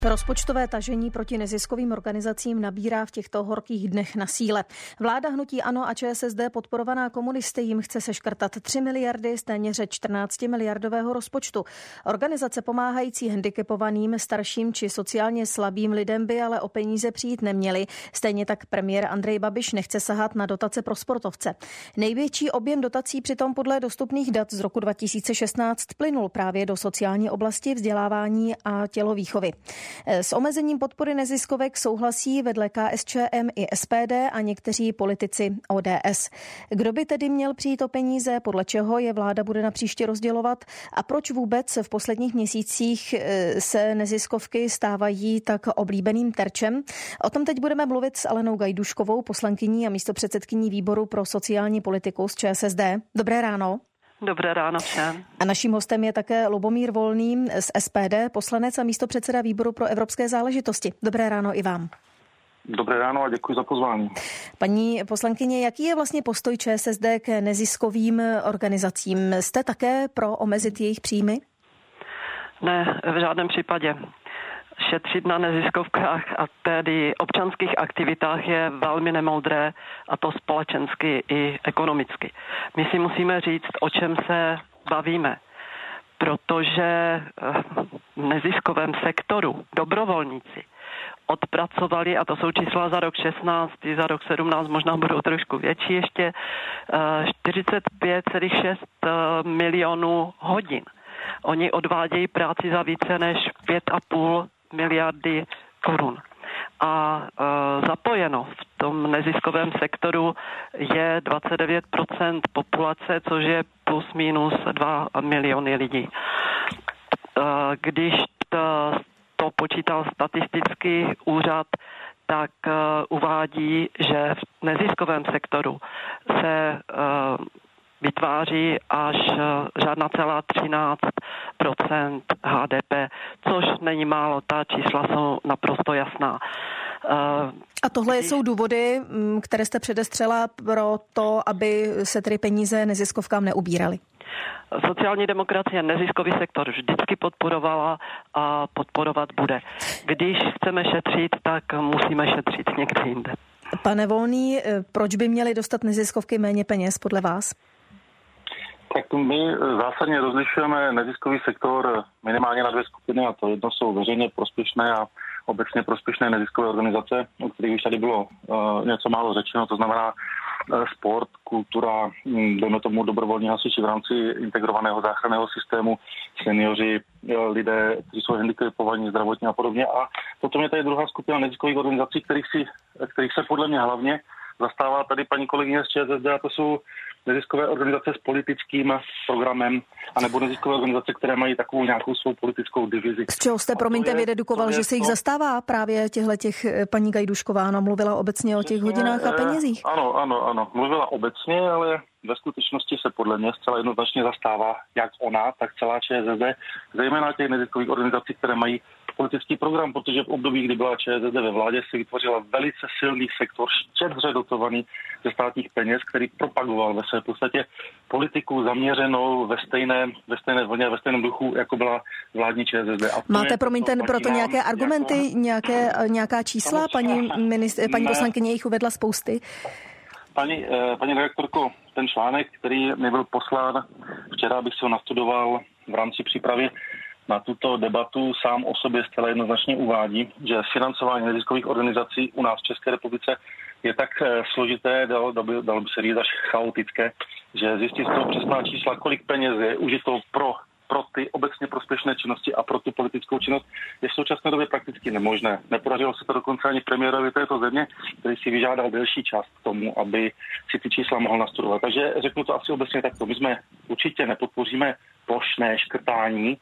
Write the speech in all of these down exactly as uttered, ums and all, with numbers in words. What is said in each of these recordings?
Rozpočtové tažení proti neziskovým organizacím nabírá v těchto horkých dnech na síle. Vláda hnutí ANO a ČSSD podporovaná komunisty jim chce seškrtat tři miliardy z téměř čtrnáct miliardového rozpočtu. Organizace pomáhající handicapovaným, starším či sociálně slabým lidem by ale o peníze přijít neměly. Stejně tak premiér Andrej Babiš nechce sahat na dotace pro sportovce. Největší objem dotací přitom podle dostupných dat z roku dva tisíce šestnáct plynul právě do sociální oblasti, vzdělávání a tělovýchovy. S omezením podpory neziskovek souhlasí vedle K S Č M i S P D a někteří politici O D S. Kdo by tedy měl přijít o peníze, podle čeho je vláda bude na příště rozdělovat a proč vůbec v posledních měsících se neziskovky stávají tak oblíbeným terčem? O tom teď budeme mluvit s Alenou Gajduškovou, poslankyní a místopředsedkyní výboru pro sociální politiku z Č S S D. Dobré ráno. Dobré ráno všem. A naším hostem je také Lubomír Volný z S P D, poslanec a místopředseda výboru pro evropské záležitosti. Dobré ráno i vám. Dobré ráno a děkuji za pozvání. Paní poslankyně, jaký je vlastně postoj Č S S D k neziskovým organizacím? Jste také pro omezit jejich příjmy? Ne, v žádném případě. Šetřit na neziskovkách a tedy občanských aktivitách je velmi nemoudré, a to společensky i ekonomicky. My si musíme říct, o čem se bavíme, protože v neziskovém sektoru dobrovolníci odpracovali, a to jsou čísla za rok šestnáct, i za rok sedmnáct, možná budou trošku větší ještě, čtyřicet pět celá šest milionů hodin. Oni odvádějí práci za více než pět a půl miliardy korun. A e, zapojeno v tom neziskovém sektoru je dvacet devět procent populace, což je plus minus dva miliony lidí. E, když to, to počítal statistický úřad, tak e, uvádí, že v neziskovém sektoru se e, vytváří až žádná celá třináct procent H D P, což není málo, ta čísla jsou naprosto jasná. A tohle jsou důvody, které jste předestřela pro to, aby se tedy peníze neziskovkám neubíraly? Sociální demokracie neziskový sektor vždycky podporovala a podporovat bude. Když chceme šetřit, tak musíme šetřit někde jinde. Pane Volný, proč by měly dostat neziskovky méně peněz podle vás? Tak my zásadně rozlišujeme neziskový sektor minimálně na dvě skupiny, a to jedno jsou veřejně prospěšné a obecně prospěšné neziskové organizace, o kterých už tady bylo uh, něco málo řečeno, to znamená uh, sport, kultura, dejme tomu dobrovolní hasiči v rámci integrovaného záchranného systému, seniori, uh, lidé, kteří jsou handicapovaní zdravotně a podobně. A potom je tady druhá skupina neziskových organizací, kterých, si, kterých se podle mě hlavně zastává tady paní kolegyně z Č S S D, a to jsou neziskové organizace s politickým programem, anebo neziskové organizace, které mají takovou nějakou svou politickou divizi. Z čeho jste, promiňte, vydedukoval, že se jich to... zastává právě těchto těch paní Gajdušková? Ona mluvila obecně o těch Přesně, hodinách a penězích. Ano, ano, ano. Mluvila obecně, ale ve skutečnosti se podle mě zcela jednoznačně zastává jak ona, tak celá Č S S D, zejména těch neziskových organizací, které mají politický program, protože v období, kdy byla Č S S D ve vládě, se vytvořila velice silný sektor, štědře dotovaný ze státních peněz, který propagoval ve své podstatě politiku zaměřenou ve stejné, ve stejné vlně, ve stejném duchu, jako byla vládní Č S S D. Máte, promiňte, proto nějaké argumenty, jako... nějaké, nějaká čísla? Paní, ministr, paní poslankyně jich uvedla spousty. Paní, paní redaktorko, ten článek, který mi byl poslán včera, bych si ho nastudoval v rámci přípravy na tuto debatu, sám o sobě zcela jednoznačně uvádí, že financování neziskových organizací u nás v České republice je tak složité, dalo, dalo by se říct až chaotické, že zjistit z toho přesná čísla, kolik peněz je užito pro, pro ty obecně prospěšné činnosti a pro tu politickou činnost, je v současné době prakticky nemožné. Nepodařilo se to dokonce ani premiérovi této země, který si vyžádal delší čas k tomu, aby si ty čísla mohl nastudovat. Takže řeknu to asi obecně takto. My jsme určitě nepodpoříme plošné škrtání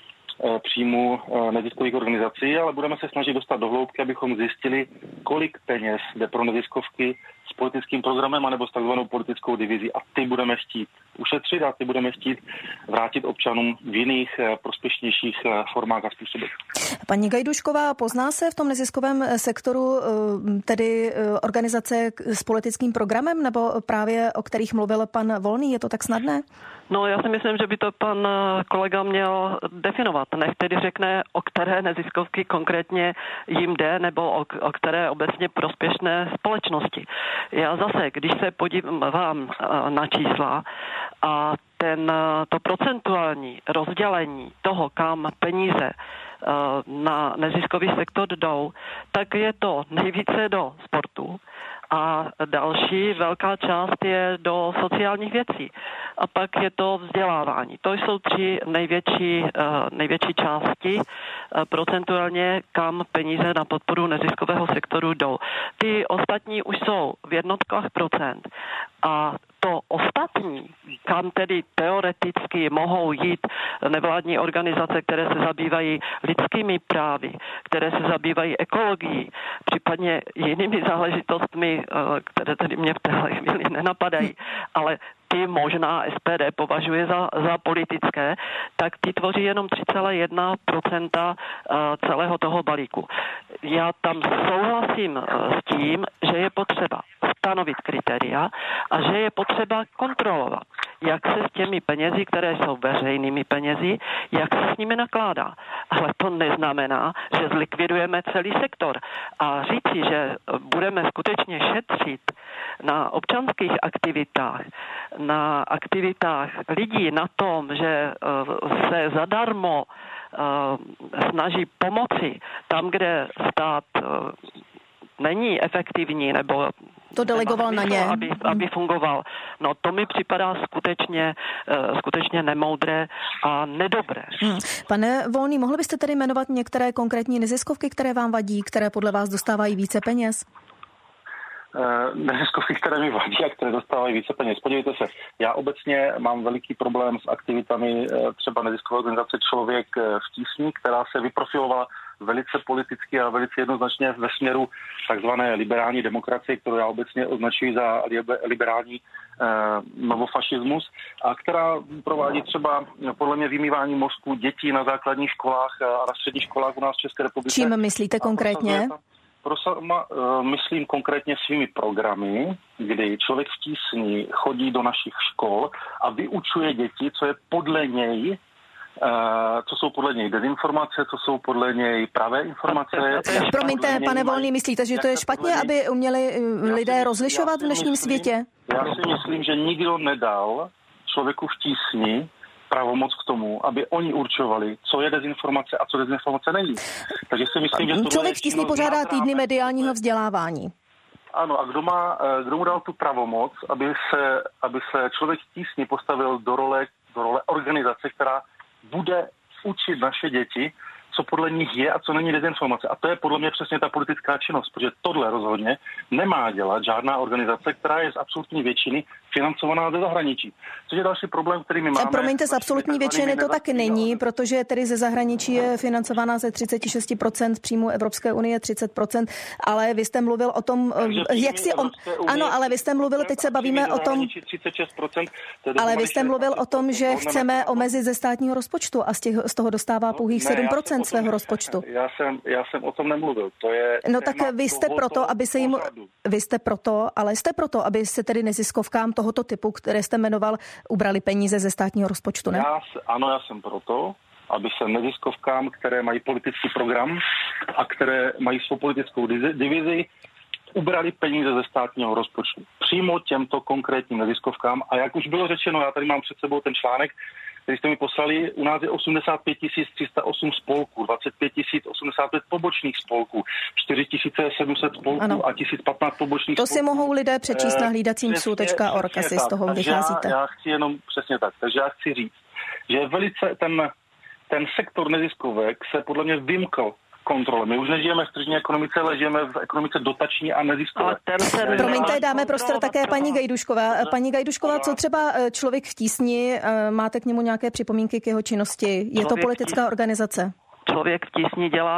příjmu neziskových organizací, ale budeme se snažit dostat do hloubky, abychom zjistili, kolik peněz jde pro neziskovky s politickým programem anebo s takzvanou politickou divizí, a ty budeme chtít ušetřit a ty budeme chtít vrátit občanům v jiných prospěšnějších formách a způsobech. Paní Gajdušková, pozná se v tom neziskovém sektoru tedy organizace s politickým programem, nebo právě o kterých mluvil pan Volný? Je to tak snadné? No, já si myslím, že by to pan kolega měl definovat. Nech tedy řekne, o které neziskovky konkrétně jim jde, nebo o, o které obecně prospěšné společnosti. Já zase, když se podívám na čísla a ten, to procentuální rozdělení toho, kam peníze na neziskový sektor jdou, tak je to nejvíce do sportu a další velká část je do sociálních věcí. A pak je to vzdělávání. To jsou tři největší, největší části procentuálně, kam peníze na podporu neziskového sektoru jdou. Ty ostatní už jsou v jednotkách procent. A to ostatní, kam tedy teoreticky mohou jít nevládní organizace, které se zabývají lidskými právy, které se zabývají ekologií, případně jinými záležitostmi, které tedy mě v téhle chvíli nenapadají, ale ty možná S P D považuje za, za politické, tak ty tvoří jenom tři celá jedna procenta celého toho balíku. Já tam souhlasím s tím, že je potřeba stanovit kritéria a že je potřeba kontrolovat, jak se s těmi penězi, které jsou veřejnými penězi, jak se s nimi nakládá. Ale to neznamená, že zlikvidujeme celý sektor. A říci, že budeme skutečně šetřit na občanských aktivitách, na aktivitách lidí, na tom, že se zadarmo snaží pomoci tam, kde stát není efektivní, nebo to delegoval na ně. Aby, aby fungoval. No to mi připadá skutečně, skutečně nemoudré a nedobré. Hmm. Pane Volný, mohl byste tedy jmenovat některé konkrétní neziskovky, které vám vadí, které podle vás dostávají více peněz? Neziskovky, které mi vadí a které dostávají více peněz. Podívejte se, já obecně mám veliký problém s aktivitami třeba neziskové organizace Člověk v tísni, která se vyprofilovala velice politicky a velice jednoznačně ve směru takzvané liberální demokracie, kterou já obecně označuji za liberální eh, novofašismus, a která provádí třeba podle mě vymývání mozku dětí na základních školách a na středních školách u nás v České republice. Čím myslíte konkrétně? Prosama, myslím konkrétně svými programy, kdy Člověk v tísni chodí do našich škol a vyučuje děti, co je podle něj, co jsou podle něj dezinformace, co jsou podle něj pravé informace. Promiňte, pane Volný, myslíte, že to je špatně, aby uměli lidé rozlišovat v dnešním světě? Já si myslím, že nikdo nedal Člověku v tísni pravomoc k tomu, aby oni určovali, co je dezinformace a co dezinformace není. Takže si myslím, že Člověk v tísni pořádá týdny mediálního vzdělávání. Ano, a kdo má, kdo mu dal tu pravomoc, aby se, aby se Člověk v tísni postavil do role, do role organizace, která bude učit naše děti, co podle nich je a co není dezinformace. A to je podle mě přesně ta politická činnost, protože tohle rozhodně nemá dělat žádná organizace, která je z absolutní většiny financovaná ze zahraničí. Což je další problém, který my máme. Promiňte, z absolutní většiny to tak není, protože tedy ze zahraničí je financovaná ze třicet šest procent příjmu Evropské unie třicet procent, ale vy jste mluvil o tom, jak si on... Ano, ale vy jste mluvil, teď se bavíme o tom... třicet šest procent, ale vy jste mluvil o tom, že chceme omezit ze státního rozpočtu a z, těch, z toho dostává pouhých sedm procent svého rozpočtu. Já jsem, já jsem o tom nemluvil. To je no tak vy jste proto, aby se jim... Vy jste proto, ale jste proto, aby se tedy neziskovkám tohoto typu, které jste jmenoval, ubrali peníze ze státního rozpočtu, ne? Já, ano, já jsem proto, aby se neziskovkám, které mají politický program a které mají svou politickou divizi, ubrali peníze ze státního rozpočtu. Přímo těmto konkrétním neziskovkám. A jak už bylo řečeno, já tady mám před sebou ten článek, který jste mi poslali, u nás je osmdesát pět tisíc tři sta osm spolků, dvacet pět tisíc osmdesát pět pobočných spolků, čtyři tisíce sedm set spolků ano. a tisíc patnáct pobočných to spolků. To si mohou lidé přečíst na hlídacím psů tečka org, asi z toho vycházíte. Já, já chci jenom přesně tak, takže já chci říct, že velice ten, ten sektor neziskovek se podle mě vymkl kontrole. My už nežijeme v tržní ekonomice, ale žijeme v ekonomice dotační a neziskové. Promiňte, dáme prostor také paní Gajdušková. Paní Gajdušková, co třeba Člověk v tísni, máte k němu nějaké připomínky k jeho činnosti? Je to politická organizace? Člověk v tísni dělá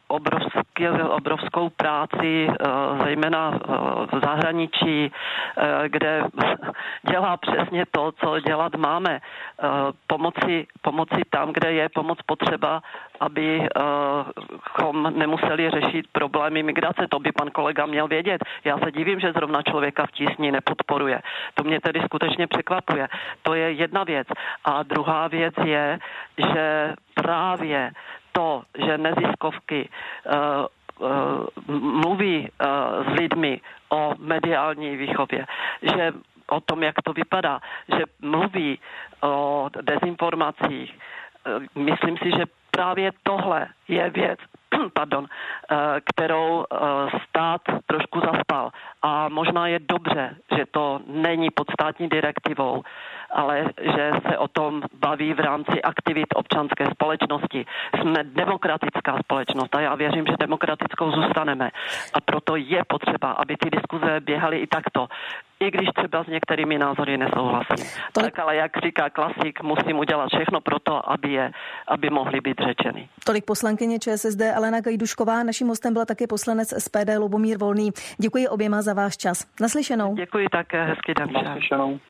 obrovský, obrovskou práci, zejména v zahraničí, kde dělá přesně to, co dělat máme. Pomoci, pomoci tam, kde je pomoc potřeba, abychom nemuseli řešit problémy migrace. To by pan kolega měl vědět. Já se divím, že zrovna člověka v tísni nepodporuje. To mě tedy skutečně překvapuje. To je jedna věc. A druhá věc je, že právě to, že neziskovky uh, uh, mluví uh, s lidmi o mediální výchově, že o tom, jak to vypadá, že mluví o dezinformacích. Uh, myslím si, že právě tohle je věc, pardon, kterou stát trošku zaspal. A možná je dobře, že to není pod státní direktivou, ale že se o tom baví v rámci aktivit občanské společnosti. Jsme demokratická společnost a já věřím, že demokratickou zůstaneme. A proto je potřeba, aby ty diskuze běhaly i takto. I když třeba s některými názory nesouhlasím. To... Tak ale jak říká klasik, musím udělat všechno pro to, aby, je, aby mohly být řečeny. Tolik poslankyně ČSSD Alena Gajdušková. Naším hostem byla taky poslanec S P D Lubomír Volný. Děkuji oběma za váš čas. Naslyšenou. Děkuji také, hezký den. Naslyšenou.